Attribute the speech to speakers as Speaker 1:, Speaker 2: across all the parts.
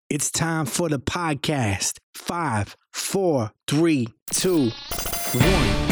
Speaker 1: It's time for the podcast. 5, 4, 3, 2, 1.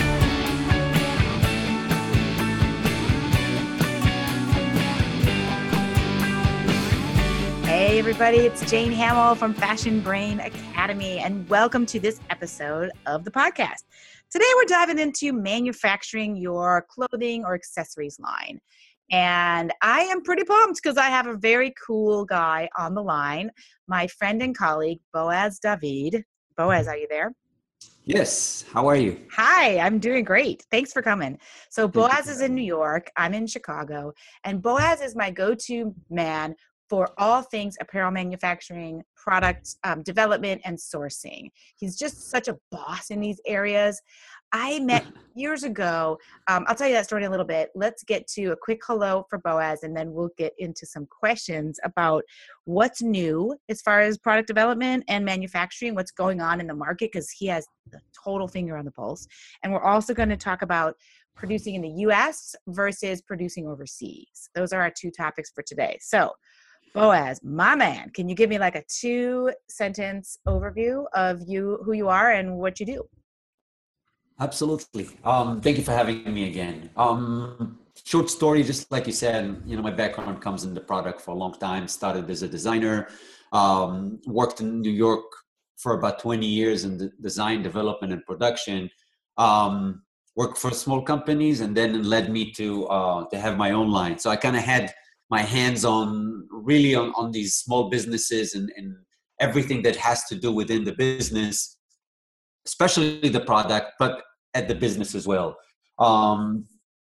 Speaker 2: Hey everybody, it's Jane Hamill from Fashion Brain Academy, and welcome to this episode of the podcast. Today we're diving into manufacturing your clothing or accessories line. And I am pretty pumped because I have a very cool guy on the line, my friend and colleague, Boaz David. Boaz, are you there?
Speaker 3: Yes. How are you?
Speaker 2: Hi, I'm doing great. Thanks for coming. So Boaz is in New York. I'm in Chicago. And Boaz is my go-to man for all things apparel manufacturing, product development, and sourcing. He's just such a boss in these areas. I met years ago. I'll tell you that story in a little bit. Let's get to a quick hello for Boaz, and then we'll get into some questions about what's new as far as product development and manufacturing, what's going on in the market, because he has the total finger on the pulse. And we're also going to talk about producing in the U.S. versus producing overseas. Those are our two topics for today. So, Boaz, my man, can you give me like a 2-sentence overview of you, who you are, and what you do?
Speaker 3: Absolutely. Thank you for having me again. Short story, just like you said, my background comes in the product for a long time. Started as a designer, worked in New York for about 20 years in the design, development, and production. Worked for small companies, and then it led me to have my own line. So I kind of had my hands on these small businesses and everything that has to do within the business, especially the product, but at the business as well. And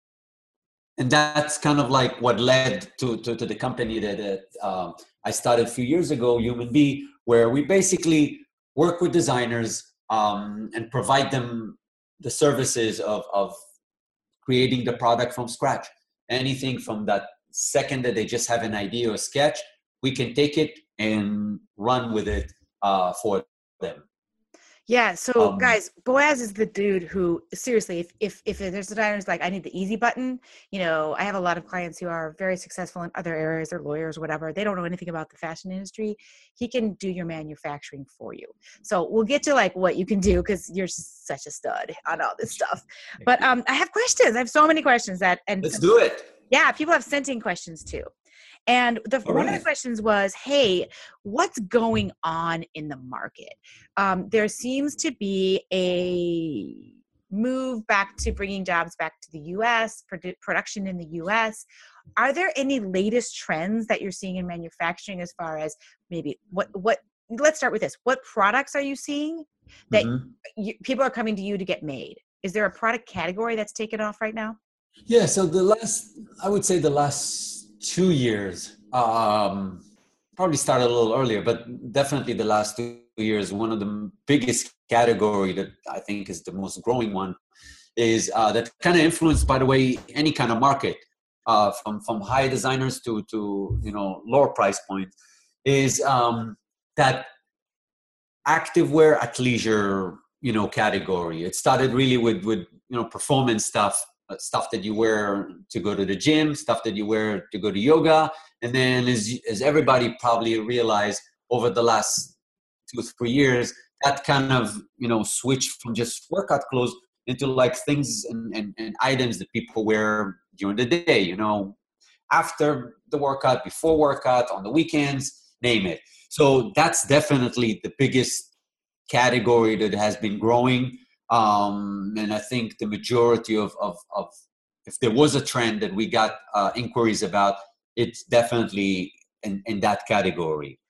Speaker 3: that's kind of like what led to the company that I started a few years ago, Human Bee, where we basically work with designers and provide them the services of creating the product from scratch. Anything from that second that they just have an idea or sketch, we can take it and run with it for them.
Speaker 2: Yeah. So guys, Boaz is the dude who, seriously, if there's a designer who's like, I need the easy button, I have a lot of clients who are very successful in other areas, they're lawyers or whatever. They don't know anything about the fashion industry. He can do your manufacturing for you. So we'll get to like what you can do, because you're such a stud on all this stuff. But I have questions. I have so many questions
Speaker 3: Let's do it.
Speaker 2: Yeah, people have sent in questions too. And one of the questions was, hey, what's going on in the market? There seems to be a move back to bringing jobs back to the U.S., production in the U.S. Are there any latest trends that you're seeing in manufacturing as far as maybe what let's start with this. What products are you seeing that people are coming to you to get made? Is there a product category that's taken off right now?
Speaker 3: Yeah, so I would say the last 2 years, probably started a little earlier, but definitely the last 2 years, one of the biggest category that I think is the most growing one is that kind of influenced, by the way, any kind of market, from high designers to lower price point, is that activewear athleisure category. It started really with performance stuff that you wear to go to the gym, stuff that you wear to go to yoga. And then as everybody probably realized over the last 2-3 years, that kind of, switched from just workout clothes into like things and items that people wear during the day, after the workout, before workout, on the weekends, name it. So that's definitely the biggest category that has been growing. And I think the majority of if there was a trend that we got inquiries about, it's definitely in that category.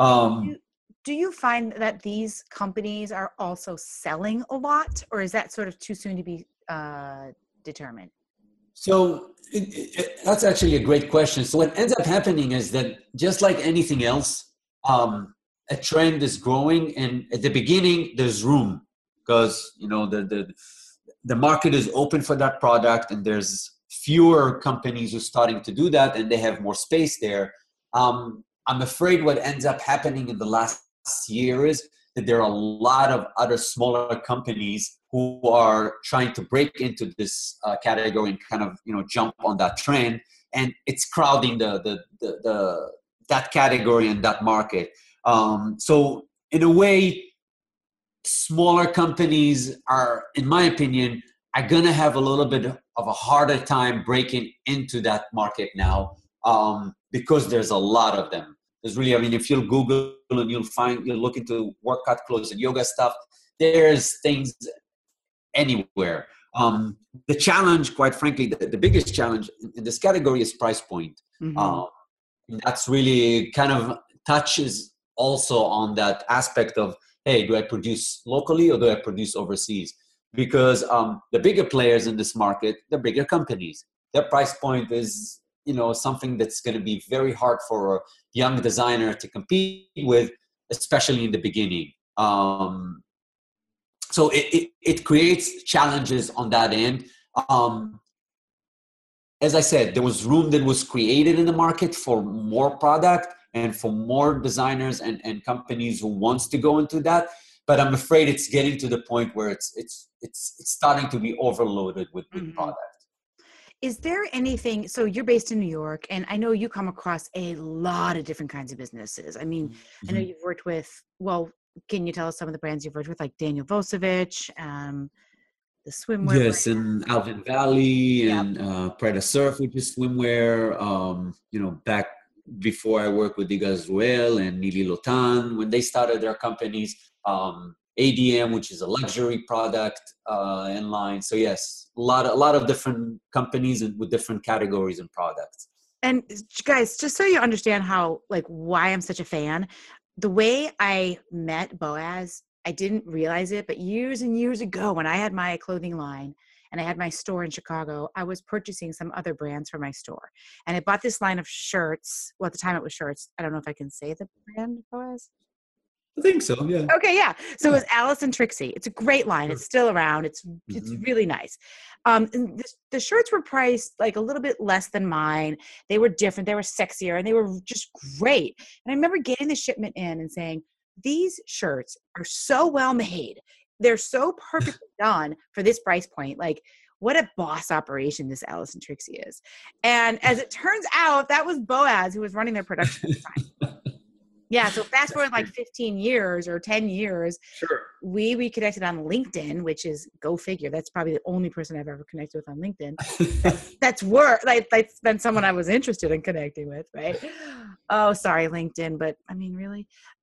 Speaker 2: Do you find that these companies are also selling a lot, or is that sort of too soon to be determined?
Speaker 3: So that's actually a great question. So what ends up happening is that just like anything else, a trend is growing, and at the beginning there's room because the market is open for that product, and there's fewer companies who are starting to do that, and they have more space there. I'm afraid what ends up happening in the last year is that there are a lot of other smaller companies who are trying to break into this category and kind of jump on that trend, and it's crowding that category and that market. So in a way, smaller companies are, in my opinion, are going to have a little bit of a harder time breaking into that market now, because there's a lot of them. There's really, I mean, if you'll Google and you'll look into workout clothes and yoga stuff, there's things anywhere. The challenge, quite frankly, the biggest challenge in this category is price point. That's really kind of touches also on that aspect of, hey, do I produce locally or do I produce overseas? Because the bigger players in this market, the bigger companies, their price point is, something that's going to be very hard for a young designer to compete with, especially in the beginning. So it creates challenges on that end. As I said, there was room that was created in the market for more product and for more designers and companies who wants to go into that. But I'm afraid it's getting to the point where it's starting to be overloaded with product.
Speaker 2: Is there anything, so you're based in New York, and I know you come across a lot of different kinds of businesses. I mean, I know you've worked with, well, can you tell us some of the brands you've worked with, like Daniel Vosevich, the swimwear
Speaker 3: Yes,
Speaker 2: brand.
Speaker 3: and Alvin Valley and Preda Surf, which is swimwear. Back before I worked with Igaz Ruel and Nili Lotan, when they started their companies, ADM, which is a luxury product in line. So yes, a lot of different companies and with different categories and products.
Speaker 2: And guys, just so you understand why I'm such a fan, the way I met Boaz, I didn't realize it, but years and years ago when I had my clothing line and I had my store in Chicago, I was purchasing some other brands for my store. And I bought this line of shirts. Well, at the time it was shirts. I don't know if I can say the brand, Boaz.
Speaker 3: I think so, yeah.
Speaker 2: Okay, yeah. So it was Alice and Trixie. It's a great line. It's still around. It's really nice. And the shirts were priced like a little bit less than mine. They were different. They were sexier, and they were just great. And I remember getting the shipment in and saying, these shirts are so well made. They're so perfectly done for this price point. Like, what a boss operation this Alice and Trixie is. And as it turns out, that was Boaz who was running their production at the time. Yeah, so fast forward like 15 years or 10 years,
Speaker 3: sure.
Speaker 2: We reconnected on LinkedIn, which is, go figure, that's probably the only person I've ever connected with on LinkedIn. That's been someone I was interested in connecting with, right? Oh, sorry, LinkedIn, but I mean, really?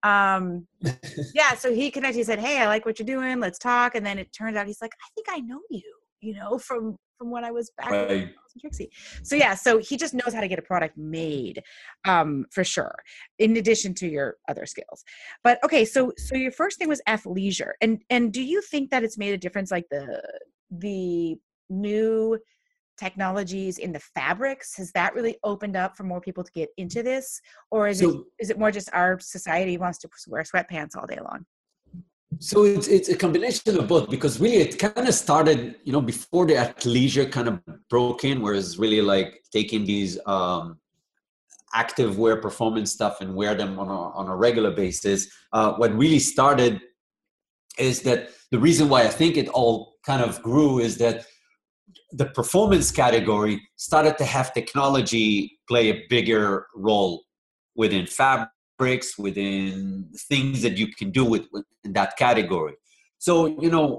Speaker 2: Yeah, so he connected, he said, hey, I like what you're doing, let's talk. And then it turned out, he's like, I think I know you, from when I was back with Trixie. So yeah, so he just knows how to get a product made, for sure, in addition to your other skills. But okay, so your first thing was athleisure, and do you think that it's made a difference, like the new technologies in the fabrics, has that really opened up for more people to get into this, or is it more just our society wants to wear sweatpants all day long?
Speaker 3: So it's a combination of both, because really it kind of started, before the athleisure kind of broke in, where it's really like taking these active wear performance stuff and wear them on a regular basis. What really started is that the reason why I think it all kind of grew is that the performance category started to have technology play a bigger role within fabrics, within things that you can do in that category. So,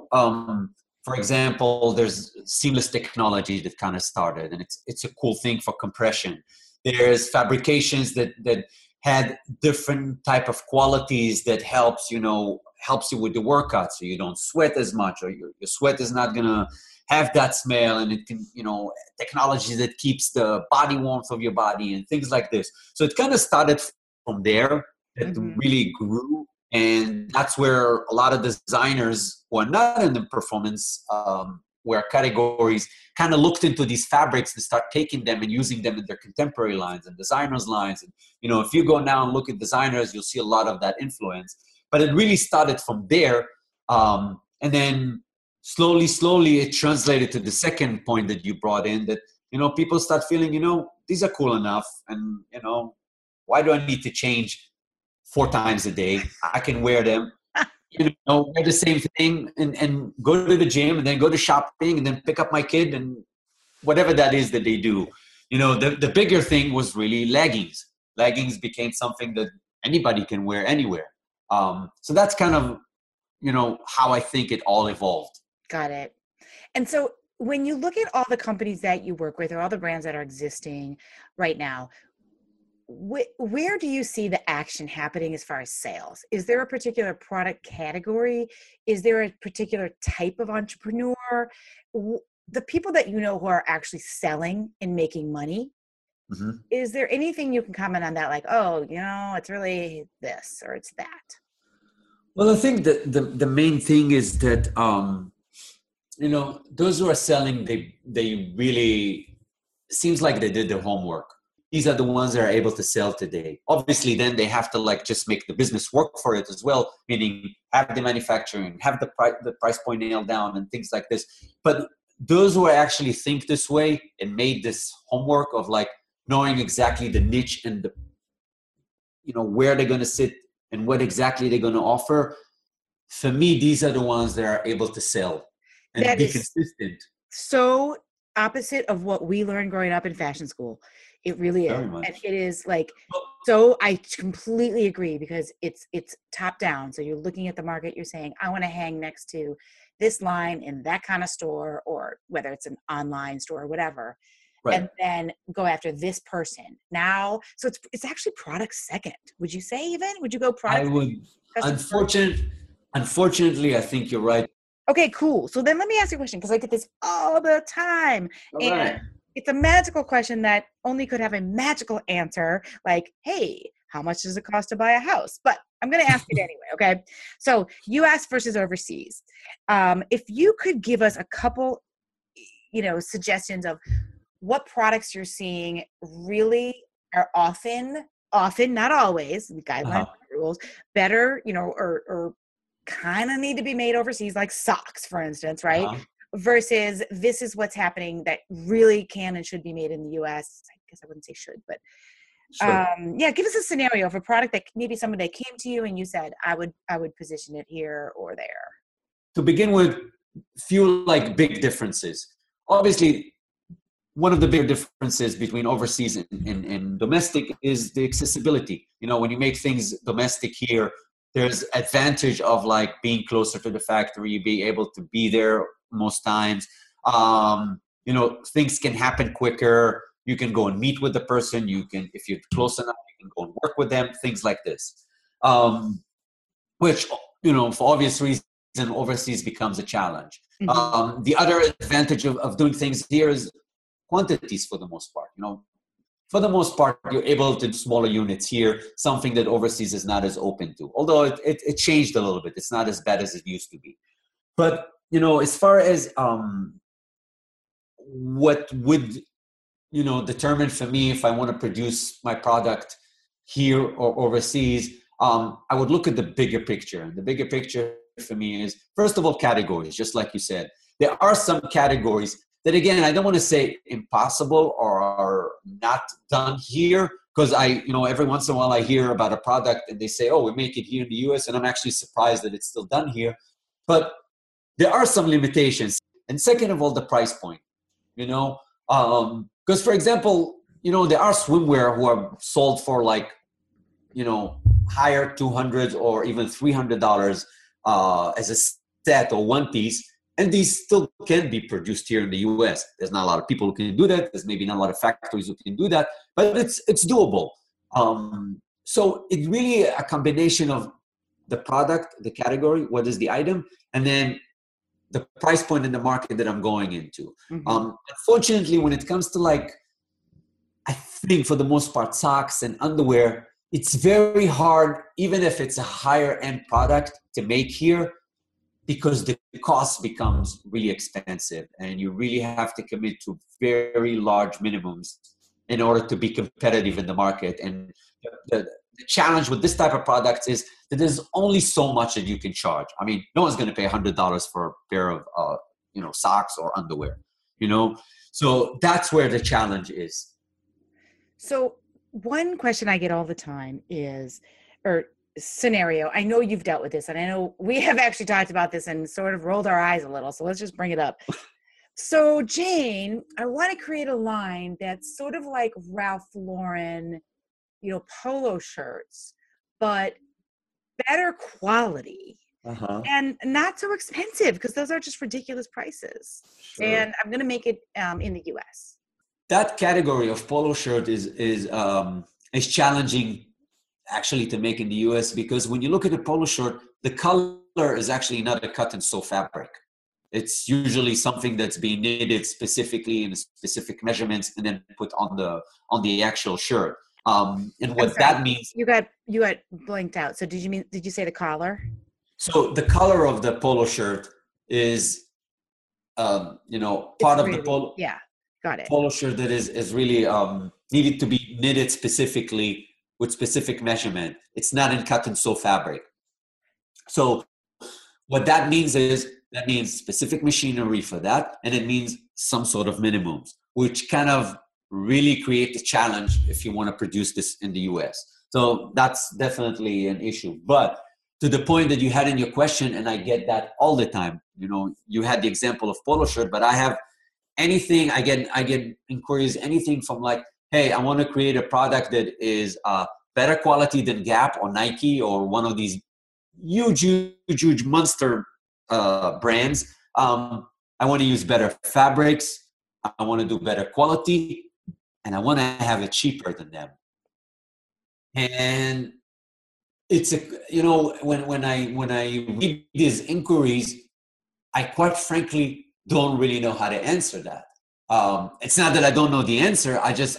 Speaker 3: for example, there's seamless technology that kind of started, and it's a cool thing for compression. There's fabrications that had different type of qualities that helps you with the workout, so you don't sweat as much, or your sweat is not gonna have that smell, and it can, technology that keeps the body warmth of your body and things like this. So it kind of started from there. It really grew, and that's where a lot of designers who are not in the performance wear categories kind of looked into these fabrics and start taking them and using them in their contemporary lines and designers lines. And if you go now and look at designers, you'll see a lot of that influence. But it really started from there, and then slowly it translated to the second point that you brought in, that people start feeling these are cool enough, and why do I need to change 4 times a day? I can wear them, wear the same thing and go to the gym, and then go to shopping, and then pick up my kid, and whatever that is that they do. The bigger thing was really leggings. Leggings became something that anybody can wear anywhere. So that's kind of, how I think it all evolved.
Speaker 2: Got it. And so when you look at all the companies that you work with or all the brands that are existing right now, where do you see the action happening as far as sales? Is there a particular product category? Is there a particular type of entrepreneur? The people that you know who are actually selling and making money, is there anything you can comment on that? Like, oh, it's really this or it's that?
Speaker 3: Well, I think that the main thing is that, those who are selling, they really, seems like they did their homework. These are the ones that are able to sell today. Obviously, then they have to just make the business work for it as well, meaning have the manufacturing, have the price point nailed down and things like this. But those who actually think this way and made this homework of knowing exactly the niche and the, where they're going to sit and what exactly they're going to offer, for me, these are the ones that are able to sell and
Speaker 2: that
Speaker 3: be
Speaker 2: is
Speaker 3: consistent.
Speaker 2: So opposite of what we learned growing up in fashion school. It really is.
Speaker 3: Very much.
Speaker 2: And it is so I completely agree because it's top down. So you're looking at the market, you're saying, I want to hang next to this line in that kind of store, or whether it's an online store or whatever. Right. And then go after this person now. So it's actually product second. Would you say even? Would you go product?
Speaker 3: I would. Unfortunately, I think you're right.
Speaker 2: Okay, cool. So then let me ask you a question because I get this all the time.
Speaker 3: All right.
Speaker 2: It's a magical question that only could have a magical answer like, hey, how much does it cost to buy a house? But I'm going to ask it anyway, okay? So US versus overseas. If you could give us a couple, suggestions of what products you're seeing really are often, not always, guidelines, rules, better, or kind of need to be made overseas, like socks, for instance, right? Versus this is what's happening that really can and should be made in the US. I guess I wouldn't say should, but sure. Give us a scenario of a product that maybe someone that came to you and you said, I would position it here or there.
Speaker 3: To begin with, few big differences. Obviously, one of the big differences between overseas and domestic is the accessibility. When you make things domestic here, there's advantage of being closer to the factory, being able to be there most times. Things can happen quicker. You can go and meet with the person. You can, if you're close enough, you can go and work with them, things like this. Which, for obvious reasons, overseas becomes a challenge. Mm-hmm. The other advantage of doing things here is quantities for the most part. For the most part, you're able to do smaller units here, something that overseas is not as open to. Although it changed a little bit. It's not as bad as it used to be. But, as far as what would, determine for me if I want to produce my product here or overseas, I would look at the bigger picture. And the bigger picture for me is, first of all, categories, just like you said. There are some categories that, again, I don't want to say impossible or are not done here, because every once in a while I hear about a product and they say, oh, we make it here in the US, and I'm actually surprised that it's still done here. But there are some limitations. And second of all, the price point, because for example, there are swimwear who are sold for higher $200 or even $300 as a set or one piece. And these still can be produced here in the US. There's not a lot of people who can do that. There's maybe not a lot of factories who can do that, but it's doable. So it's really a combination of the product, the category, what is the item, and then the price point in the market that I'm going into. Mm-hmm. Unfortunately, when it comes to I think for the most part, socks and underwear, it's very hard, even if it's a higher end product to make here, because the cost becomes really expensive and you really have to commit to very large minimums in order to be competitive in the market. And the challenge with this type of products is that there's only so much that you can charge. I mean, no one's going to pay $100 for a pair of, socks or underwear, So that's where the challenge is.
Speaker 2: So one question I get all the time is, scenario, I know you've dealt with this, and I know we have actually talked about this and sort of rolled our eyes a little, so let's just bring it up. So Jane, I want to create a line that's sort of like Ralph Lauren, polo shirts, but better quality and not so expensive, because those are just ridiculous prices.
Speaker 3: Sure.
Speaker 2: And I'm going to make it in the US.
Speaker 3: That category of polo shirt is challenging actually to make in the US, because when you look at a polo shirt, the color is actually not a cut and sew fabric. It's usually something that's being knitted specifically in specific measurements and then put on the actual shirt. And what that means,
Speaker 2: you got blanked out. So did you say the collar?
Speaker 3: So the color of the polo shirt is, part of the polo.
Speaker 2: Yeah, got it.
Speaker 3: Polo shirt that is really needed to be knitted specifically with specific measurement. It's not in cut and sew fabric. So what that means is, that means specific machinery for that, and it means some sort of minimums, which kind of really create a challenge if you want to produce this in the US. So that's definitely an issue. But to the point that you had in your question, and I get that all the time, you had the example of polo shirt, but I have anything, I get inquiries, anything from like, hey, I want to create a product that is better quality than Gap or Nike or one of these huge monster brands. I want to use better fabrics. I want to do better quality, and I want to have it cheaper than them. And it's when I read these inquiries, I quite frankly don't really know how to answer that. It's not that I don't know the answer. It's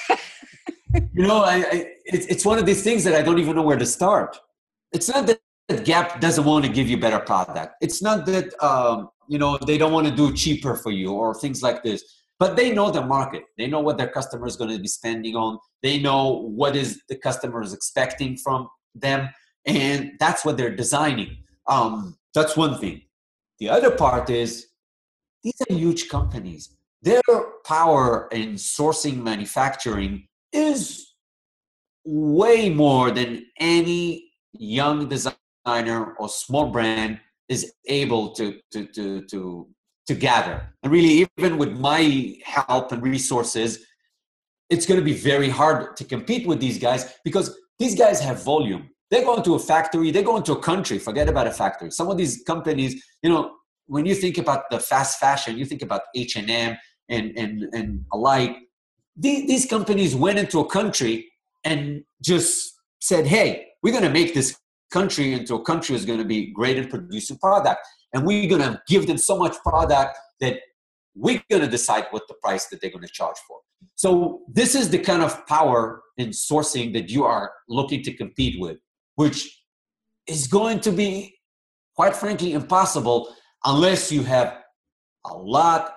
Speaker 3: one of these things that I don't even know where to start. It's not that Gap doesn't want to give you better product. It's not that they don't want to do cheaper for you or things like this. But they know the market. They know what their customer is going to be spending on. They know what is the customer is expecting from them, and that's what they're designing. That's one thing. The other part is, these are huge companies. Their power in sourcing manufacturing is way more than any young designer or small brand is able to gather. And really, even with my help and resources, it's going to be very hard to compete with these guys, because these guys have volume. They go into a factory, they go into a country, forget about a factory. Some of these companies, when you think about the fast fashion, you think about H&M and alike. These companies went into a country and just said, hey, we're going to make this country into a country that's going to be great at producing product. And we're going to give them so much product that we're going to decide what the price that they're going to charge for. So this is the kind of power in sourcing that you are looking to compete with, which is going to be, quite frankly, impossible unless you have a lot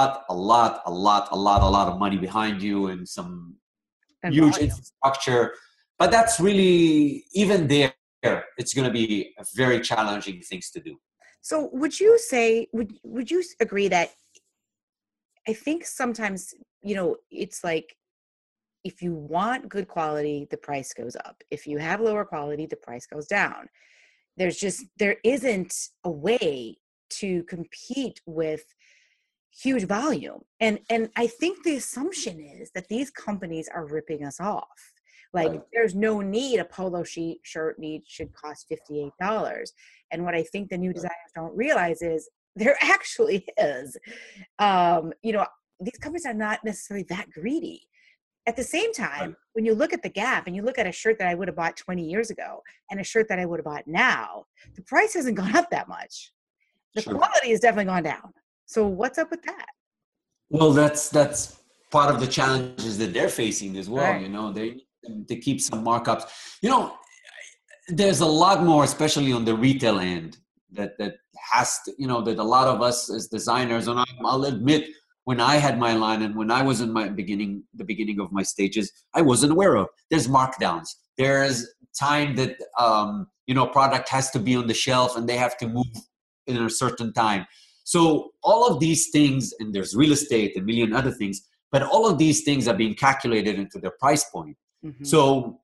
Speaker 3: of money behind you and some huge infrastructure. But that's really, even there, it's going to be a very challenging things to do.
Speaker 2: So would you say, would you agree that, I think sometimes, it's like, if you want good quality, the price goes up. If you have lower quality, the price goes down. There isn't a way to compete with huge volume. And I think the assumption is that these companies are ripping us off. Like, right. There's no need, a polo shirt should cost $58. And what I think the new designers don't realize is there actually is. These companies are not necessarily that greedy. At the same time, when you look at the Gap and you look at a shirt that I would have bought 20 years ago and a shirt that I would have bought now, the price hasn't gone up that much. The quality has definitely gone down. So what's up with that?
Speaker 3: Well, that's part of the challenges that they're facing as well. Right. They keep some markups. There's a lot more, especially on the retail end, that has to, that a lot of us as designers, and I'll admit, when I had my line and when I was in the beginning of my stages, I wasn't aware of. There's markdowns. There's time that, product has to be on the shelf and they have to move in a certain time. So all of these things, and there's real estate and a million other things, but all of these things are being calculated into their price point. Mm-hmm. So,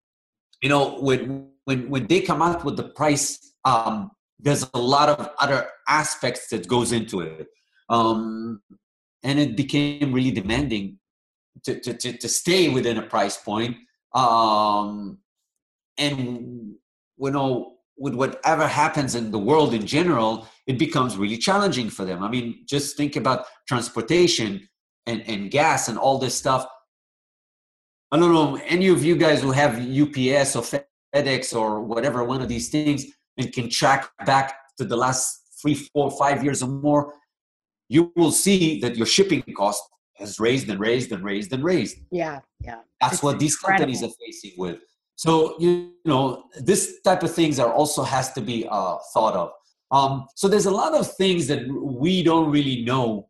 Speaker 3: when they come out with the price, there's a lot of other aspects that goes into it. And it became really demanding to stay within a price point. and with whatever happens in the world in general, it becomes really challenging for them. I mean, just think about transportation and gas and all this stuff. I don't know, any of you guys who have UPS or FedEx or whatever, one of these things, and can track back to the last 3, 4, 5 years or more, you will see that your shipping cost has raised and raised and raised and raised.
Speaker 2: Yeah.
Speaker 3: That's what these companies are facing with. So, this type of things also has to be thought of. So there's a lot of things that we don't really know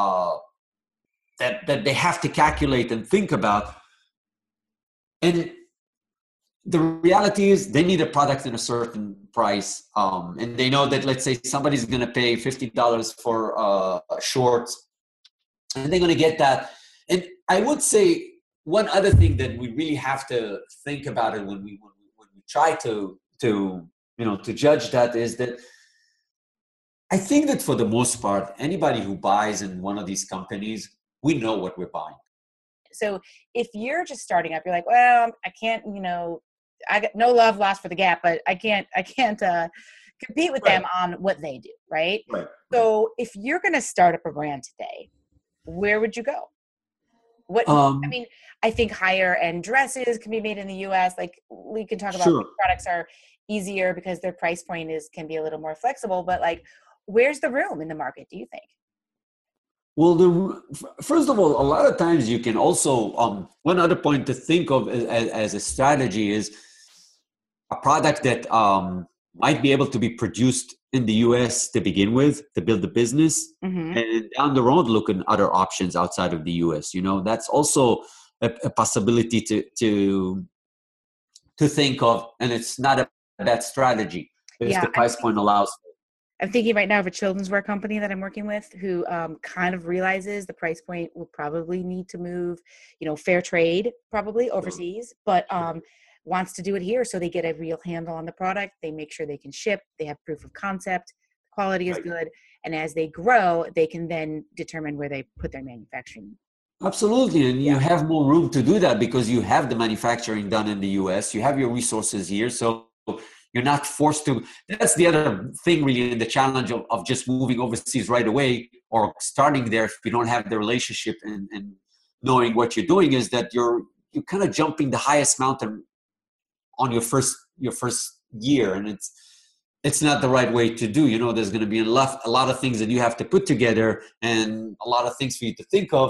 Speaker 3: that they have to calculate and think about. And the reality is they need a product in a certain price. And they know that, let's say somebody's going to pay $50 for shorts, and they're going to get that. And I would say one other thing that we really have to think about it when we try to judge that is that I think that for the most part, anybody who buys in one of these companies, we know what we're buying.
Speaker 2: So if you're just starting up, you're like, well, I can't, I got no love lost for the Gap, but I can't compete with them on what they do, right? So if you're going to start up a brand today, where would you go? I think higher end dresses can be made in the US. Like, we can talk about products are easier because their price point can be a little more flexible, but like, where's the room in the market, do you think?
Speaker 3: Well, first of all, a lot of times you can also, one other point to think of as a strategy is a product that might be able to be produced in the US to begin with, to build the business, and down the road look at other options outside of the US. That's also a possibility to think of, and it's not a bad strategy if the price point allows.
Speaker 2: I'm thinking right now of a children's wear company that I'm working with who kind of realizes the price point will probably need to move, fair trade, probably overseas, but wants to do it here. So they get a real handle on the product. They make sure they can ship. They have proof of concept. Quality is good. And as they grow, they can then determine where they put their manufacturing.
Speaker 3: Absolutely. And you have more room to do that because you have the manufacturing done in the US. You have your resources here. So you're not forced to. That's the other thing, really, in the challenge of just moving overseas right away or starting there if you don't have the relationship and knowing what you're doing, is that you're kind of jumping the highest mountain on your first year, and it's not the right way to do. There's going to be a lot of things that you have to put together and a lot of things for you to think of.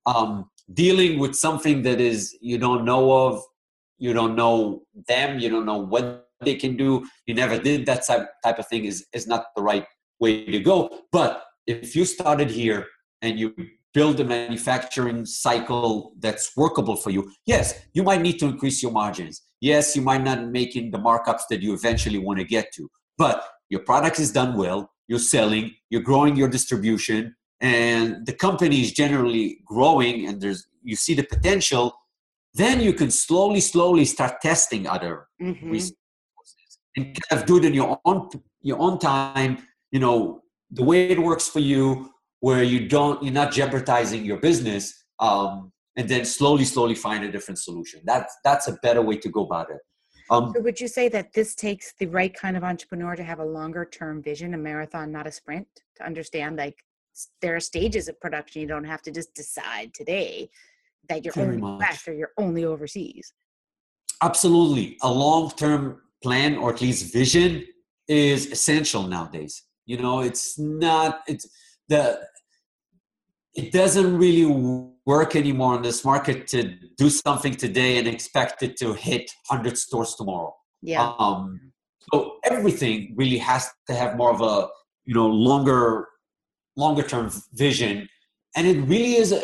Speaker 3: Dealing with something that is you don't know of, you don't know them, you don't know what they can do, you never did that type of thing is not the right way to go. But if you started here and you build a manufacturing cycle that's workable for you, yes, you might need to increase your margins. Yes, you might not making the markups that you eventually want to get to, but your product is done well, you're selling, you're growing your distribution, and the company is generally growing and you see the potential. Then you can slowly start testing other resources and kind of do it in your own time, the way it works for you, where you're not jeopardizing your business, and then slowly find a different solution. That's a better way to go about it.
Speaker 2: So would you say that this takes the right kind of entrepreneur to have a longer term vision, a marathon, not a sprint, to understand like there are stages of production. You don't have to just decide today that you're only US or you're only overseas.
Speaker 3: Absolutely. A long-term plan, or at least vision, is essential nowadays. It doesn't really work anymore in this market to do something today and expect it to hit 100 stores tomorrow.
Speaker 2: Yeah.
Speaker 3: So everything really has to have more of a, longer term vision. And it really is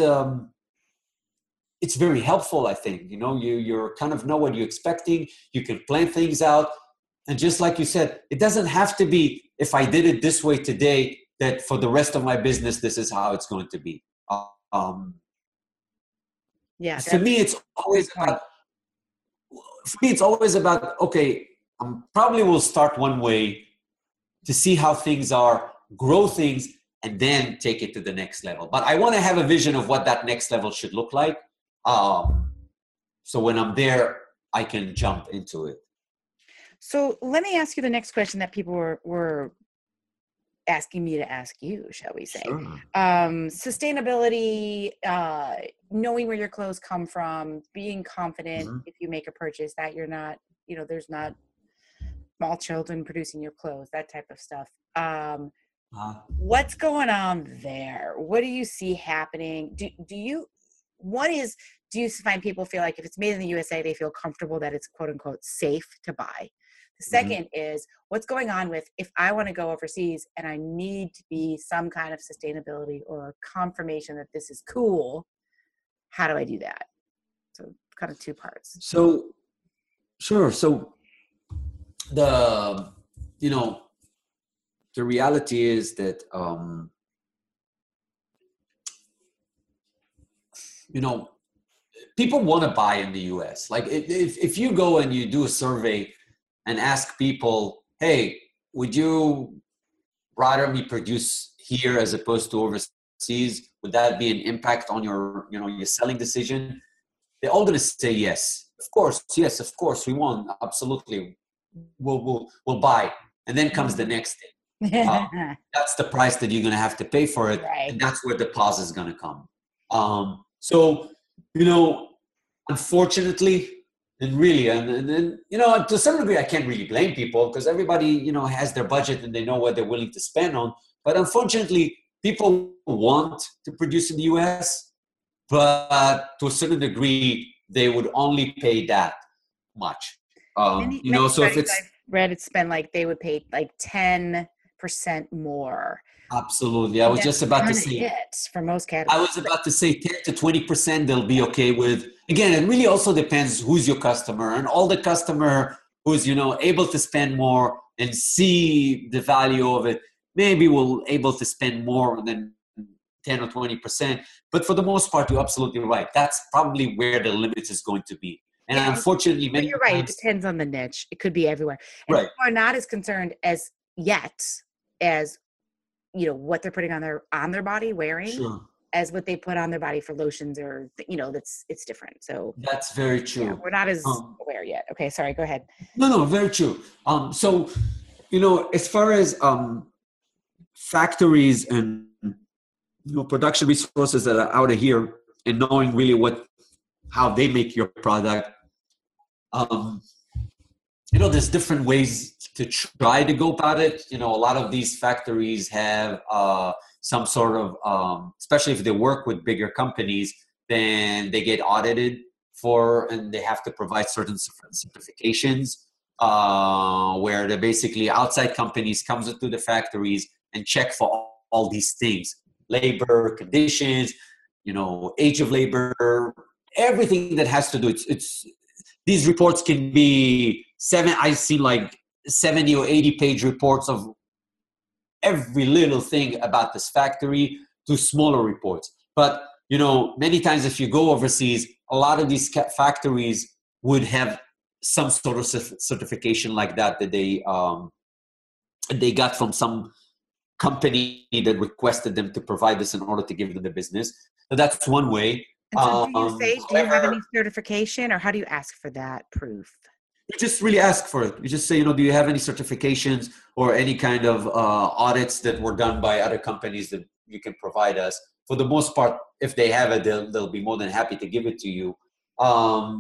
Speaker 3: it's very helpful, I think. You're kind of know what you're expecting. You can plan things out. And just like you said, it doesn't have to be, if I did it this way today, that for the rest of my business, this is how it's going to be. For me, it's always about, okay, probably will start one way to see how things are, grow things, and then take it to the next level. But I want to have a vision of what that next level should look like. So when I'm there, I can jump into it.
Speaker 2: So let me ask you the next question that people were asking me to ask you, shall we say.
Speaker 3: Sure.
Speaker 2: Sustainability, knowing where your clothes come from, being confident if you make a purchase that you're not, there's not small children producing your clothes, that type of stuff. What's going on there? What do you see happening? Do you find people feel like if it's made in the USA, they feel comfortable that it's quote unquote safe to buy? The second is what's going on with if I want to go overseas and I need to be some kind of sustainability or confirmation that this is cool. How do I do that? So kind of two parts.
Speaker 3: So, sure. So the reality is that, people want to buy in the US. Like if you go and you do a survey and ask people, hey, would you rather me produce here as opposed to overseas? Would that be an impact on your selling decision? They're all going to say yes. Of course, yes, of course, we want, absolutely. We'll buy. And then comes the next thing. That's the price that you're going to have to pay for it. Right. And that's where the pause is going to come. So, unfortunately, and really, and to some degree, I can't really blame people because everybody, has their budget and they know what they're willing to spend on. But unfortunately, people want to produce in the US, but to a certain degree, they would only pay that much.
Speaker 2: Many
Speaker 3: so if it's,
Speaker 2: I've read, it's been like they would pay like 10% more.
Speaker 3: Absolutely. I was just about to say
Speaker 2: it for most categories.
Speaker 3: I was about to say 10 to 20% they'll be okay with. Again, it really also depends who's your customer, and all the customer who's, able to spend more and see the value of it, maybe will able to spend more than 10 or 20%. But for the most part, you're absolutely right. That's probably where the limit is going to be. And unfortunately, many
Speaker 2: you're right.
Speaker 3: times,
Speaker 2: it depends on the niche. It could be everywhere. And
Speaker 3: right.
Speaker 2: people are not as concerned as what they're putting on their body wearing,
Speaker 3: sure,
Speaker 2: as what they put on their body for lotions or it's different. So
Speaker 3: that's very true.
Speaker 2: Yeah, we're not as aware yet. Okay, sorry, go ahead.
Speaker 3: No, very true. So as far as factories and production resources that are out of here, and knowing really how they make your product, there's different ways to try to go about it. A lot of these factories have some sort of, especially if they work with bigger companies, then they get audited and they have to provide certain certifications where they're basically outside companies comes into the factories and check for all these things: labor conditions, age of labor, everything that has to do. It's these reports can be I've seen like 70 or 80 page reports of every little thing about this factory to smaller reports. But, many times if you go overseas, a lot of these factories would have some sort of certification like that they got from some company that requested them to provide this in order to give them the business. So that's one way.
Speaker 2: So do you have any certification, or how do you ask for that proof?
Speaker 3: You just really ask for it. You just say, do you have any certifications or any kind of audits that were done by other companies that you can provide us? For the most part, if they have it, they'll be more than happy to give it to you. I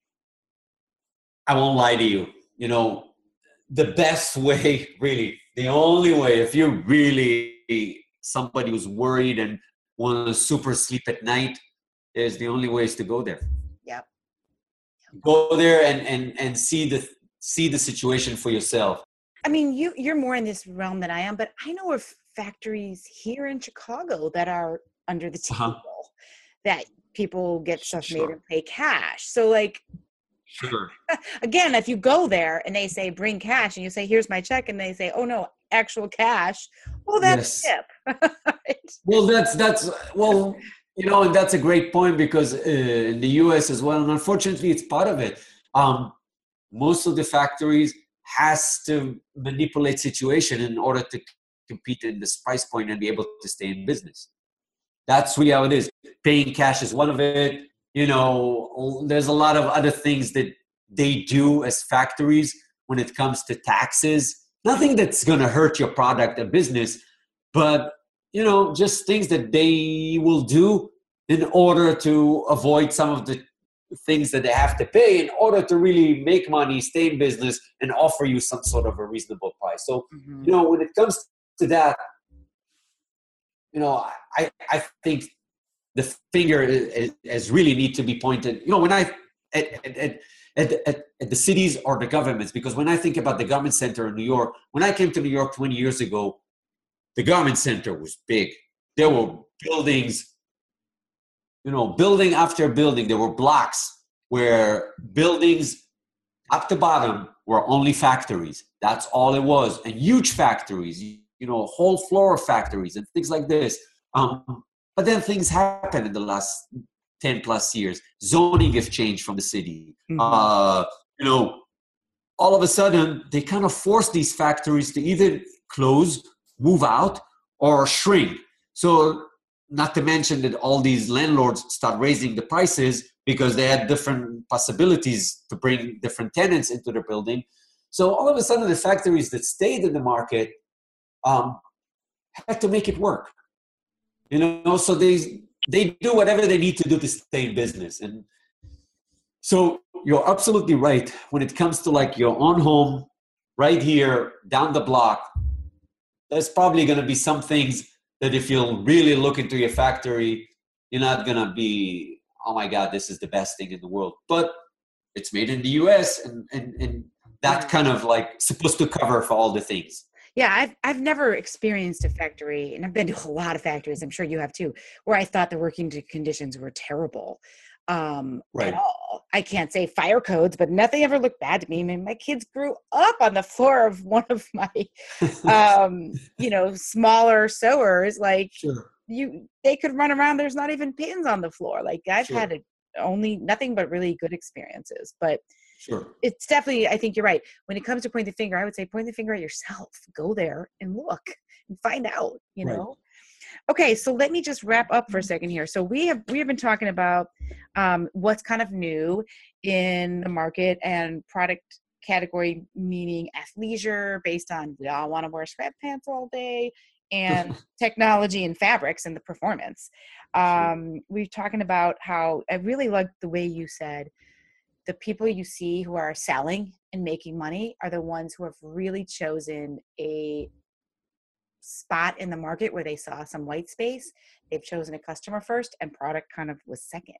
Speaker 3: won't lie to you. The best way, really, the only way, if you're really somebody who's worried and want to super sleep at night, is the only way is to go there.
Speaker 2: Yep.
Speaker 3: Go there and see the situation for yourself.
Speaker 2: I mean, you're more in this realm than I am, but I know of factories here in Chicago that are under the table that people get stuff made and pay cash. So
Speaker 3: sure.
Speaker 2: Again, if you go there and they say bring cash and you say here's my check and they say oh no, actual cash, well that's tip.
Speaker 3: Well, that's and that's a great point because in the US as well, and unfortunately it's part of it. Most of the factories has to manipulate situation in order to compete in this price point and be able to stay in business. That's really how it is. Paying cash is one of it. There's a lot of other things that they do as factories when it comes to taxes. Nothing that's going to hurt your product or business, but just things that they will do in order to avoid some of the things that they have to pay in order to really make money, stay in business, and offer you some sort of a reasonable price. So, when it comes to that, I think the finger is really need to be pointed. When I at the cities or the governments, because when I think about the garment center in New York, when I came to New York 20 years ago, the garment center was big. There were buildings, building after building. There were blocks where buildings up to bottom were only factories. That's all it was. And huge factories, a whole floor of factories and things like this. But then things happened in the last 10 plus years. Zoning has changed from the city. All of a sudden, they kind of force these factories to either close, move out, or shrink. So not to mention that all these landlords start raising the prices because they had different possibilities to bring different tenants into their building. So all of a sudden, the factories that stayed in the market had to make it work. So they do whatever they need to do to stay in business. And so you're absolutely right. When it comes to like your own home right here down the block, there's probably going to be some things that if you really look into your factory, you're not going to be, oh my God, this is the best thing in the world. But it's made in the US and that kind of like supposed to cover for all the things.
Speaker 2: Yeah, I've never experienced a factory, and I've been to a lot of factories, I'm sure you have too, where I thought the working conditions were terrible at all. I can't say fire codes, but nothing ever looked bad to me. I mean, my kids grew up on the floor of one of my, smaller sewers. Like, they could run around. There's not even pins on the floor. Like, I've had only nothing but really good experiences, but it's definitely, I think you're right. When it comes to point the finger, I would say point the finger at yourself. Go there and look and find out, know. Okay, so let me just wrap up for a second here. So we have been talking about what's kind of new in the market and product category, meaning athleisure, based on we all want to wear sweatpants all day, and technology and fabrics and the performance. We've talking about how I really like the way you said the people you see who are selling and making money are the ones who have really chosen a spot in the market where they saw some white space. They've chosen a customer first and product kind of was second.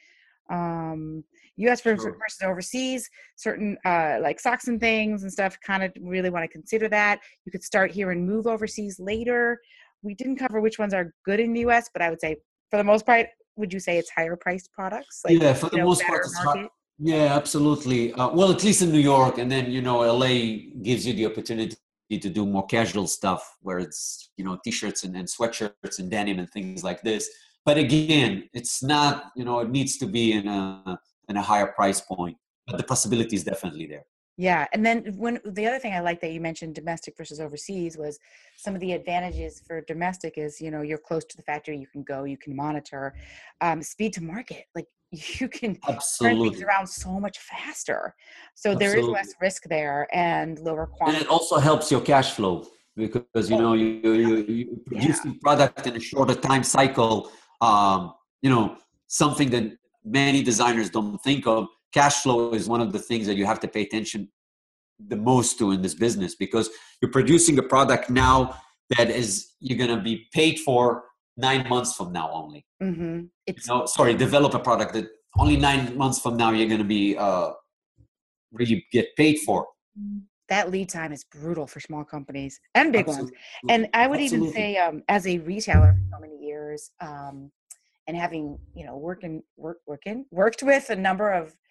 Speaker 2: US versus overseas, certain like socks and things and stuff, kind of really want to consider that. You could start here and move overseas later. We didn't cover which ones are good in the US, but I would say for the most part, would you say it's higher priced products? Like,
Speaker 3: for the most part, it's market? Yeah, absolutely. Well, at least in New York, and then, LA gives you the opportunity to do more casual stuff where it's, t-shirts and sweatshirts and denim and things like this. But again, it's not, it needs to be in a higher price point, but the possibility is definitely there.
Speaker 2: Yeah. And then the other thing I like that you mentioned domestic versus overseas was some of the advantages for domestic is, you're close to the factory, you can go, you can monitor, speed to market. Like you can turn things around so much faster. So there is less risk there and lower quantity.
Speaker 3: And it also helps your cash flow because, you produce the product in a shorter time cycle. Something that many designers don't think of. Cash flow is one of the things that you have to pay attention the most to in this business because you're producing a product now that is you're going to be paid for 9 months from now only. Mm-hmm. Develop a product that only 9 months from now you're going to be really get paid for.
Speaker 2: That lead time is brutal for small companies and big ones. And I would even say as a retailer for so many years and having, worked with a number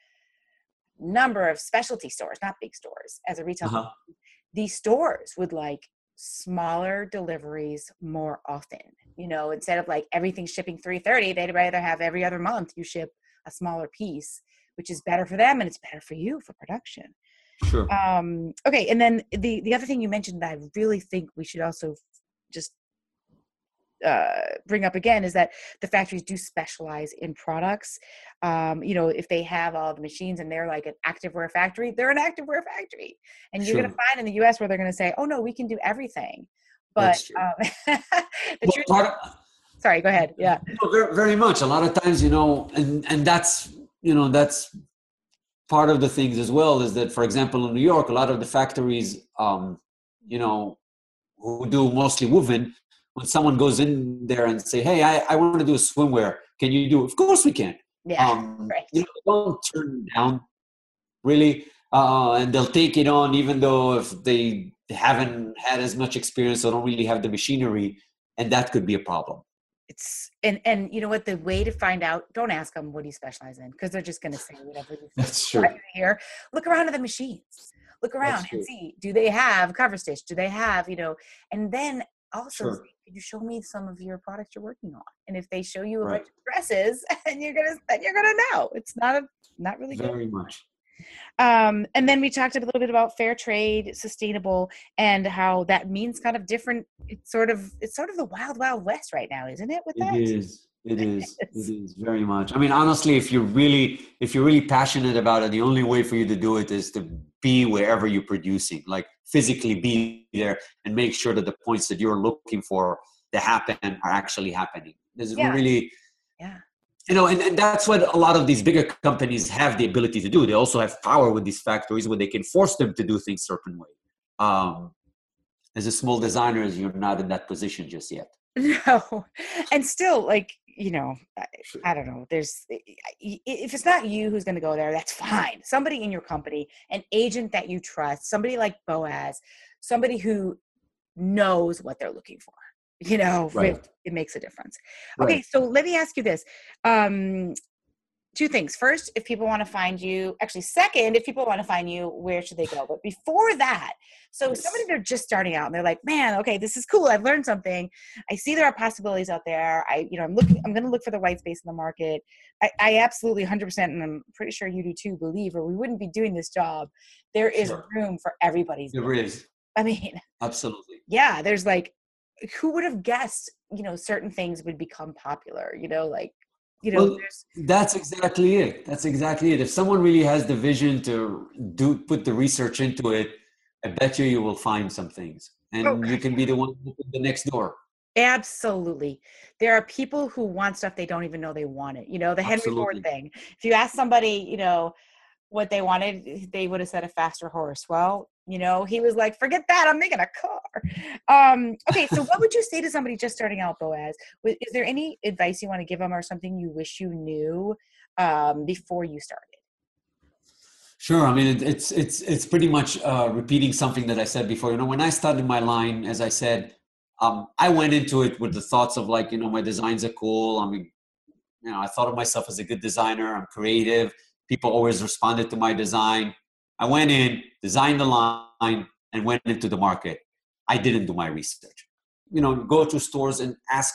Speaker 2: of specialty stores, not big stores, as a retailer, these stores would like smaller deliveries more often. Instead of like everything shipping 330, they'd rather have every other month you ship a smaller piece, which is better for them and it's better for you for production.
Speaker 3: Sure.
Speaker 2: Okay, and then the other thing you mentioned that I really think we should also just bring up again is that the factories do specialize in products. If they have all the machines and they're like an activewear factory, they're an activewear factory. And you're going to find in the US where they're going to say, oh no, we can do everything. But the truth sorry, go ahead. Yeah.
Speaker 3: Very, very much. A lot of times, and that's part of the things as well, is that, for example, in New York, a lot of the factories, who do mostly woven, when someone goes in there and say, hey, I want to do a swimwear, can you do it? Of course we can.
Speaker 2: Yeah, right.
Speaker 3: Don't turn down, really. And they'll take it on, even though if they haven't had as much experience or don't really have the machinery, and that could be a problem.
Speaker 2: It's and you know what, the way to find out, don't ask them what do you specialize in, because they're just going to say whatever you
Speaker 3: That's true.
Speaker 2: Here, look around at the machines, look around and see, do they have cover stitch, do they have, and then also say, could you show me some of your products you're working on? And if they show you a bunch of dresses, and you're gonna know it's not really
Speaker 3: very much.
Speaker 2: And then we talked a little bit about fair trade, sustainable, and how that means kind of different. It's sort of the wild, wild west right now, isn't it? With that,
Speaker 3: it is very much. I mean, honestly, if you're really passionate about it, the only way for you to do it is to be wherever you're producing, like physically be there and make sure that the points that you're looking for to happen are actually happening. There's really, and that's what a lot of these bigger companies have the ability to do. They also have power with these factories where they can force them to do things a certain way. As a small designer, you're not in that position just yet.
Speaker 2: No. And still, like, I don't know, if it's not you who's going to go there, that's fine. Somebody in your company, an agent that you trust, somebody like Boaz, somebody who knows what they're looking for. It makes a difference. Okay, so let me ask you this. Two things. First, if people want to find you, actually second, if people want to find you, where should they go? But before that, so somebody, they're just starting out and they're like, man, okay, this is cool. I've learned something. I see there are possibilities out there. I'm going to look for the white space in the market. I absolutely 100%, and I'm pretty sure you do too, believe, or we wouldn't be doing this job. There is room for everybody's.
Speaker 3: There is.
Speaker 2: I mean,
Speaker 3: absolutely.
Speaker 2: Yeah. There's like, who would have guessed, certain things would become popular,
Speaker 3: that's exactly it. If someone really has the vision to put the research into it, I bet you will find some things, and you can be the one who open the next door.
Speaker 2: Absolutely. There are people who want stuff they don't even know they want it. The Henry Ford thing. If you ask somebody, what they wanted, they would have said a faster horse. Well, he was like, forget that, I'm making a car. Okay, so what would you say to somebody just starting out, Boaz? Is there any advice you want to give them, or something you wish you knew before you started?
Speaker 3: Sure. I mean, it's pretty much repeating something that I said before. When I started my line, as I said, I went into it with the thoughts of like, my designs are cool. I mean, I thought of myself as a good designer. I'm creative. People always responded to my design. I went in, designed the line, and went into the market. I didn't do my research. Go to stores and ask,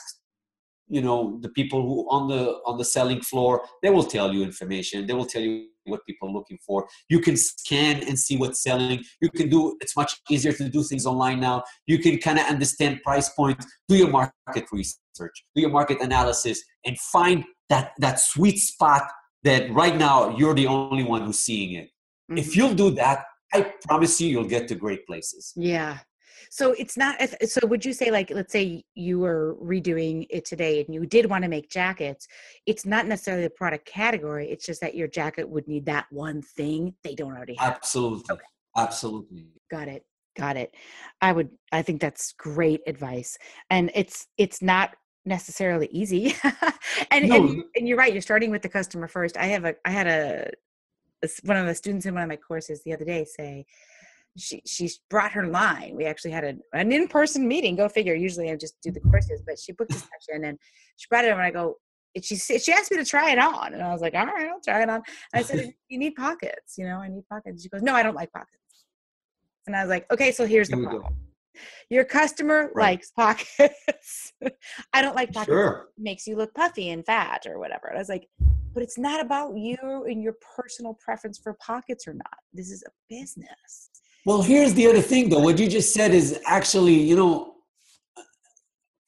Speaker 3: the people who on the selling floor. They will tell you information. They will tell you what people are looking for. You can scan and see what's selling. It's much easier to do things online now. You can kind of understand price points, do your market research, do your market analysis, and find that sweet spot that right now you're the only one who's seeing it. Mm-hmm. If you'll do that, I promise you'll get to great places.
Speaker 2: Yeah. So it's not, so would you say, like, let's say you were redoing it today and you did want to make jackets. It's not necessarily the product category. It's just that your jacket would need that one thing they don't already have.
Speaker 3: Absolutely. Okay. Absolutely.
Speaker 2: Got it. I think that's great advice. And it's not necessarily easy. and you're right. You're starting with the customer first. I had one of the students in one of my courses the other day say, she brought her line. We actually had an in-person meeting. Go figure. Usually I just do the courses, but she booked a session and she brought it over and I go, she asked me to try it on. And I was like, all right, I'll try it on. And I said, you need pockets, I need pockets. She goes, no, I don't like pockets. And I was like, okay, so here's the problem. Your customer likes pockets. I don't like pockets. Sure. It makes you look puffy and fat or whatever. And I was like, but it's not about you and your personal preference for pockets or not. This is a business.
Speaker 3: Well, here's the other thing, though. What you just said is actually,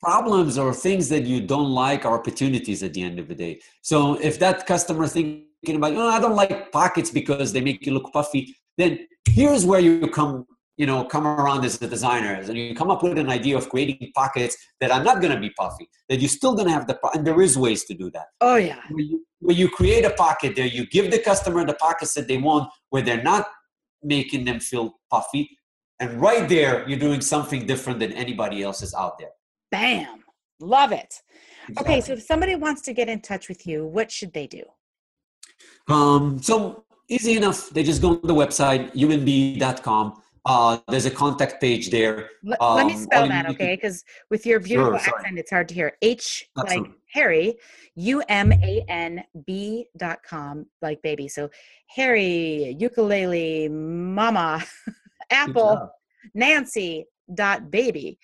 Speaker 3: problems or things that you don't like are opportunities at the end of the day. So if that customer thinking about, I don't like pockets because they make you look puffy, then here's where you come around as a designer, and you come up with an idea of creating pockets that are not going to be puffy, that you're still going to have and there is ways to do that.
Speaker 2: Oh yeah.
Speaker 3: Where you create a pocket there, you give the customer the pockets that they want, where they're not making them feel puffy. And right there, you're doing something different than anybody else is out there.
Speaker 2: Bam. Love it.
Speaker 3: Exactly.
Speaker 2: Okay. So if somebody wants to get in touch with you, what should they do?
Speaker 3: So easy enough. They just go on the website, humanbee.com. There's a contact page there.
Speaker 2: Let me spell that, okay? Because with your beautiful accent, it's hard to hear. H like Harry, UMANB.com, like baby. So Harry, ukulele, mama, apple, Nancy .baby.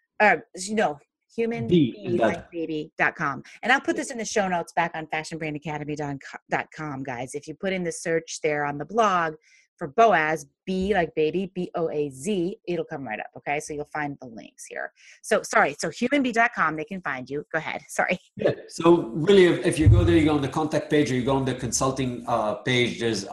Speaker 2: humanbeelikebaby.com. And I'll put this in the show notes back on fashionbrandacademy.com, guys. If you put in the search there on the blog for Boaz, B like baby, BOAZ, it'll come right up. Okay. So you'll find the links here. So humanbee.com, they can find you. Go ahead. Sorry.
Speaker 3: Yeah. So really, if you go there, you go on the contact page or you go on the consulting page, there's,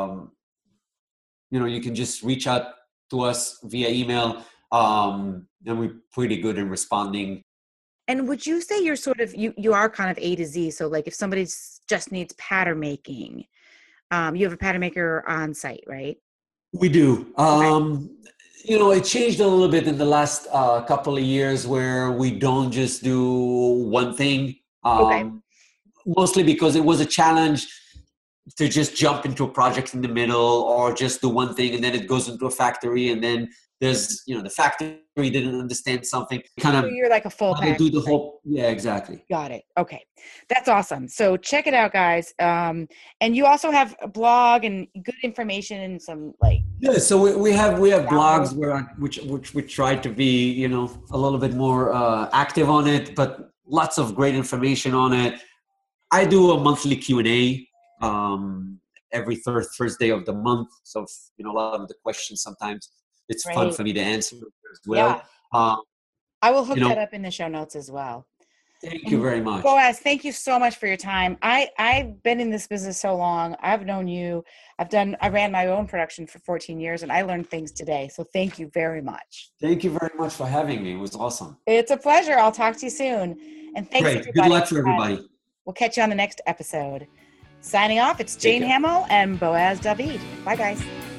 Speaker 3: you can just reach out to us via email. And we're pretty good in responding.
Speaker 2: And would you say you're sort of, you are kind of A to Z. So like if somebody just needs pattern making, you have a pattern maker on site, right?
Speaker 3: We do. It changed a little bit in the last couple of years where we don't just do one thing. Mostly because it was a challenge to just jump into a project in the middle or just do one thing and then it goes into a factory and then there's, the factory didn't understand something.
Speaker 2: So you're like a full package.
Speaker 3: Do the whole, yeah, exactly.
Speaker 2: Got it. Okay. That's awesome. So check it out, guys. And you also have a blog and good information and some
Speaker 3: Yeah, so we have blogs which we try to be, a little bit more active on it, but lots of great information on it. I do a monthly Q&A every third Thursday of the month. So, a lot of the questions sometimes it's fun for me to answer as well.
Speaker 2: Yeah. I will hook that up in the show notes as well.
Speaker 3: Thank you very much.
Speaker 2: Boaz, thank you so much for your time. I've been in this business so long. I've known you. I ran my own production for 14 years and I learned things today. So thank you very much.
Speaker 3: Thank you very much for having me. It was awesome.
Speaker 2: It's a pleasure. I'll talk to you soon. And thanks everybody.
Speaker 3: Good luck for everybody.
Speaker 2: We'll catch you on the next episode. Signing off, it's Jane Hamill and Boaz David. Bye, guys.